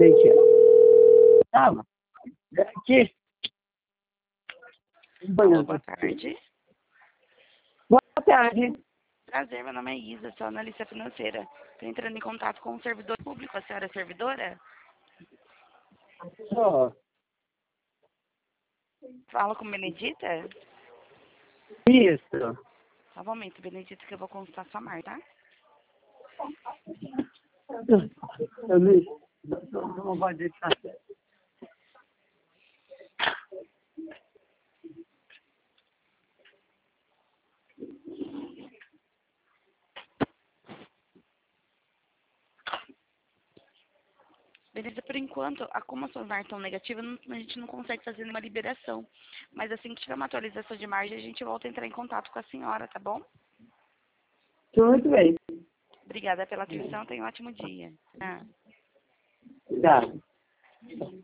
sei que é. Tava. Aqui. Alô, boa tarde. Boa tarde. Prazer, meu nome é Isa, sou analista financeira. Estou entrando em contato com o servidor público. A senhora é servidora? Só. Falo com Benedita? Isso. Só um momento, Benedita, que eu vou consultar sua marca, tá? Eu não vou deixar. Benedita, por enquanto, como as suas marcas estão negativas, a gente não consegue fazer nenhuma liberação. Mas assim que tiver uma atualização de margem, a gente volta a entrar em contato com a senhora, tá bom? Muito bem. Obrigada pela atenção, tenha um ótimo dia. Obrigado.